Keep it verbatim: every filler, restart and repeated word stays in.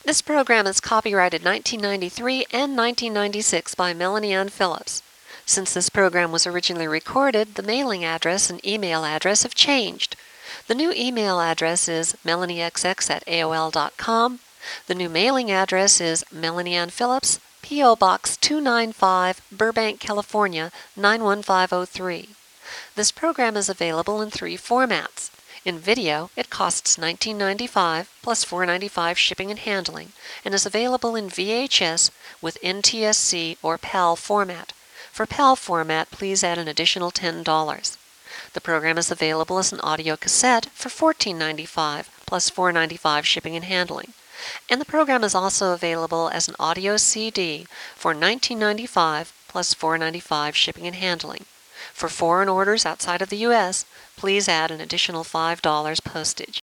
This program is copyrighted nineteen ninety-three and nineteen ninety-six by Melanie Ann Phillips. Since this program was originally recorded, the mailing address and email address have changed. The new email address is melanieXX at A O L dot com. The new mailing address is Melanie Ann Phillips, P O Box two ninety-five, Burbank, California nine one five oh three. This program is available in three formats. In video, it costs nineteen ninety-five dollars plus four ninety-five shipping and handling, and is available in V H S with N T S C or PAL format. For PAL format, please add an additional ten dollars. The program is available as an audio cassette for fourteen ninety-five plus four ninety-five shipping and handling. And the program is also available as an audio C D for nineteen ninety-five plus four ninety-five shipping and handling. For foreign orders outside of the U S, please add an additional five dollars postage.